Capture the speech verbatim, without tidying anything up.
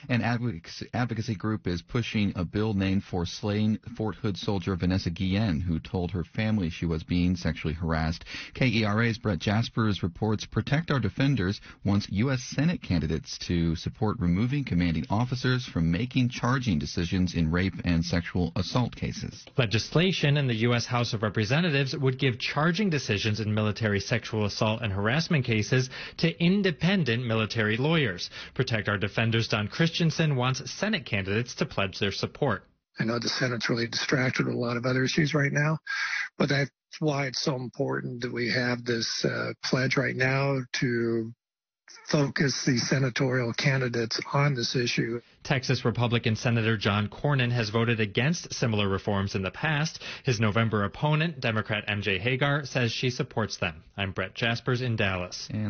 An advocacy, advocacy group is pushing a bill named for slain Fort Hood soldier Vanessa Guillen, who told her family she was being sexually harassed. K E R A's Brett Jaspers reports Protect Our Defenders wants U S Senate candidates to support removing commanding officers from making charging decisions in rape and sexual assault cases. Legislation in the U S House of Representatives would give charging decisions in military sexual assault and harassment cases to independent military lawyers. Protect Our Defenders' Don Christensen wants Senate candidates to pledge their support. I know the Senate's really distracted with a lot of other issues right now, but that's why it's so important that we have this uh, pledge right now to focus the senatorial candidates on this issue. Texas Republican Senator John Cornyn has voted against similar reforms in the past. His November opponent, Democrat M J Hagar, says she supports them. I'm Brett Jaspers in Dallas. And